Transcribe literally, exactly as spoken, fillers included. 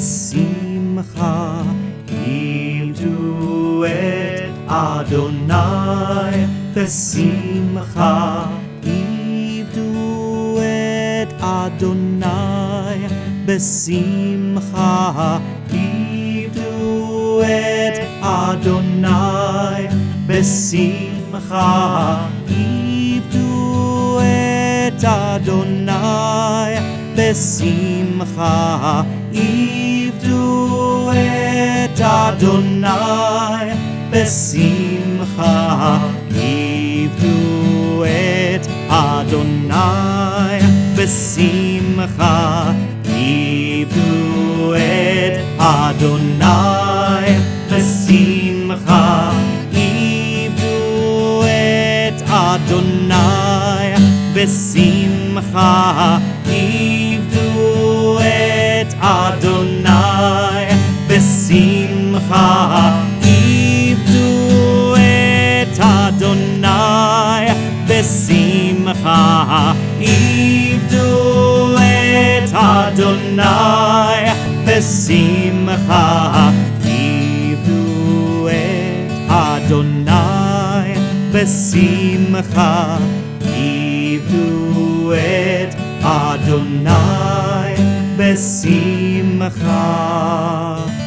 בשמחה עבדו את אדוני, בשמחה עבדו את אדוני, בשמחה עבדו את אדוני, בשמחה עבדו את אדוני, בשמחה עבדו את אדוני, בשמחה עבדו את אדוני, בשמחה עבדו את אדוני, בשמחה עבדו את אדוני, בשמחה עבדו את אדוני, בשמחה עבדו את אדוני, בשמחה עבדו את אדוני, בשמחה עבדו את אדוני, בשמחה עבדו את אדוני, בשמחה.